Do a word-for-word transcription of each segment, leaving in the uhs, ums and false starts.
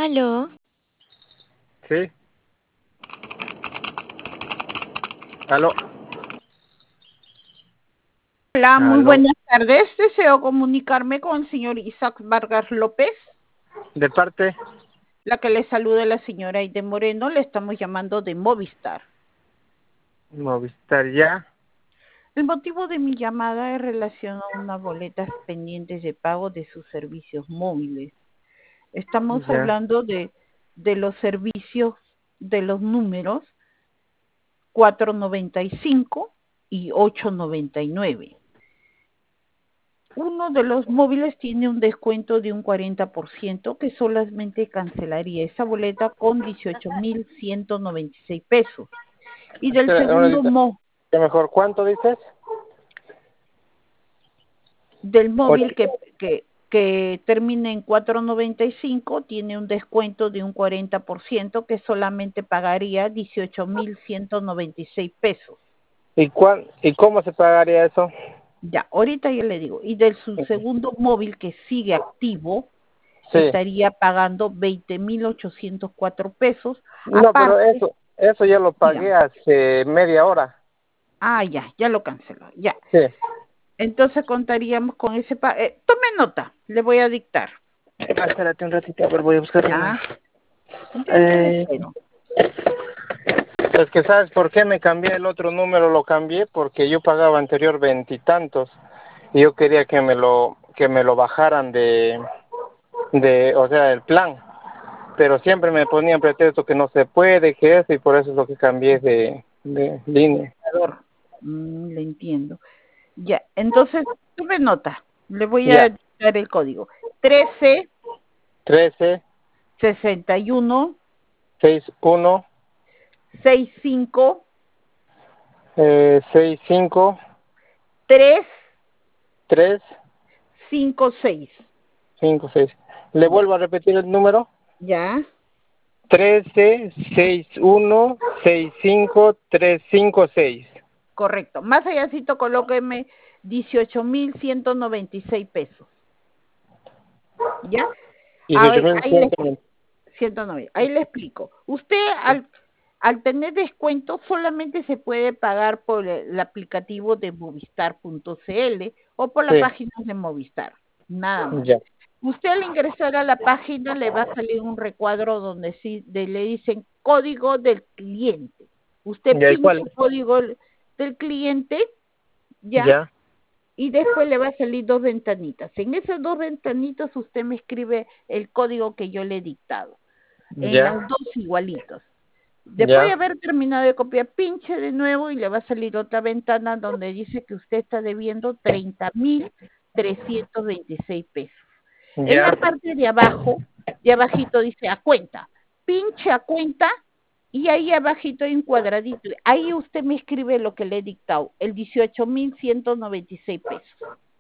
Aló. Sí. Aló. Hola, muy Aló. buenas tardes. Deseo comunicarme con el señor Isaac Vargas López. ¿De parte? La que le saluda la señora Aide Moreno. Le estamos llamando de Movistar. Movistar, ya. El motivo de mi llamada es relación a unas boletas pendientes de pago de sus servicios móviles. Estamos Ya. hablando de, de los servicios de los números cuatro noventa y cinco y ocho noventa y nueve. Uno de los móviles tiene un descuento de un cuarenta por ciento que solamente cancelaría esa boleta con dieciocho mil ciento noventa y seis pesos. Y del Espera, un segundo ratito. mo ¿Qué mejor? ¿Cuánto dices? del Ocho. móvil que, que, que termina en cuatro noventa y cinco tiene un descuento de un cuarenta por ciento que solamente pagaría dieciocho mil ciento noventa y seis pesos. ¿Y, cuán, ¿Y cómo se pagaría eso? Ya, ahorita ya le digo. Y del su segundo móvil que sigue activo, Sí. estaría pagando veinte mil ochocientos cuatro pesos. No, pero Aparte, eso, eso ya lo dígame. pagué hace media hora. Ah, ya, ya lo canceló, ya. Sí. Entonces contaríamos con ese pago. Eh, tome nota, le voy a dictar. Ah, espérate un ratito, a ver, voy a buscar Ya, una. yo aquí le Eh, espero. es que sabes por qué me cambié el otro número, lo cambié porque yo pagaba anterior veintitantos y yo quería que me lo que me lo bajaran de de, o sea, el plan, pero siempre me ponían pretexto que no se puede, que eso, y por eso es lo que cambié de, de línea. Mm, le entiendo. Ya, entonces tome nota. Le voy a Ya, dictar el código. trece, trece, sesenta y uno, sesenta y uno, sesenta y cinco, eh, sesenta y cinco, tres, tres, cinco, seis. cinco, seis. ¿Le Ya, vuelvo a repetir el número? ya, trece, sesenta y uno, sesenta y cinco, trescientos cincuenta y seis. correcto. Más allácito colóqueme dieciocho mil ciento noventa y seis pesos. ¿Ya? dieciocho Ahí, mil ahí le, ciento. ciento noventa, ahí le explico. Usted al, al tener descuento solamente se puede pagar por el aplicativo de movistar punto c l o por la Sí, página de Movistar, nada más. ya. Usted al ingresar a la página le va a salir un recuadro donde sí, de, le dicen código del cliente. Usted ¿Ya y pincha cuál el es? código del cliente, ya, Ya, y después le va a salir dos ventanitas. En esas dos ventanitas usted me escribe el código que yo le he dictado, en ya, las dos igualitos. Después de ya. haber terminado de copiar, pinche de nuevo y le va a salir otra ventana donde dice que usted está debiendo treinta mil trescientos veintiséis pesos. En Ya, la parte de abajo, de abajito dice a cuenta. Pinche a cuenta y ahí abajito hay un cuadradito. Ahí usted me escribe lo que le he dictado, el dieciocho mil ciento noventa y seis pesos.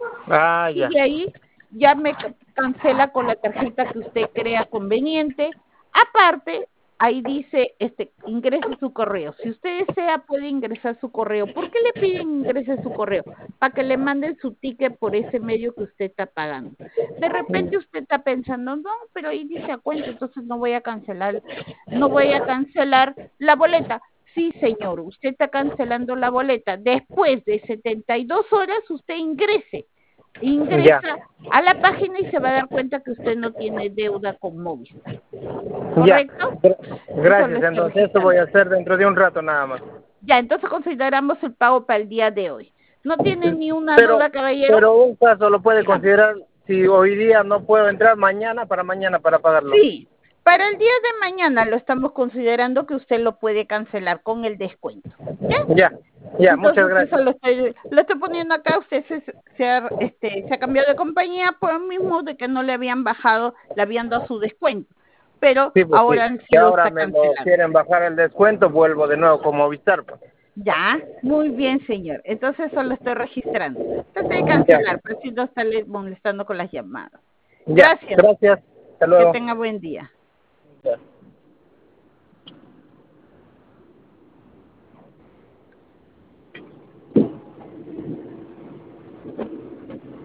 ah, Y ya, de ahí ya me cancela con la tarjeta que usted crea conveniente. Aparte, ahí dice, este, ingrese su correo. Si usted desea, puede ingresar su correo. ¿Por qué le piden ingrese su correo? Para que le manden su ticket por ese medio que usted está pagando. De repente usted está pensando, no, pero ahí dice a cuenta, entonces no voy a cancelar, no voy a cancelar la boleta. Sí, señor, usted está cancelando la boleta. Después de setenta y dos horas, usted ingrese ya, ingresa a la página y se va a dar cuenta que usted no tiene deuda con Movistar, ya. ¿correcto? Gra- Eso lo Gracias, estoy entonces eso voy registrando. a hacer dentro de un rato nada más. Ya, entonces consideramos el pago para el día de hoy. ¿No tiene ni una Pero, duda, caballero? pero un caso lo puede Dígame. considerar si hoy día no puedo entrar, mañana para mañana para pagarlo. Sí, para el día de mañana lo estamos considerando que usted lo puede cancelar con el descuento. ¿Ya? Ya, ya, muchas Entonces eso gracias. lo estoy, lo estoy poniendo acá, usted se, se, ha, este, se ha cambiado de compañía por el mismo de que no le habían bajado, le habían dado su descuento, pero Sí, pues sí. ahora sí Si lo ahora está me lo cancelando. quieren bajar el descuento, vuelvo de nuevo como Movistar, pues. Ya, muy bien, señor. Entonces eso lo estoy registrando. Trate de Ya, cancelar, pero si no estarle molestando con las llamadas. ya, Gracias. gracias. Hasta Que luego. tenga buen día. Ya.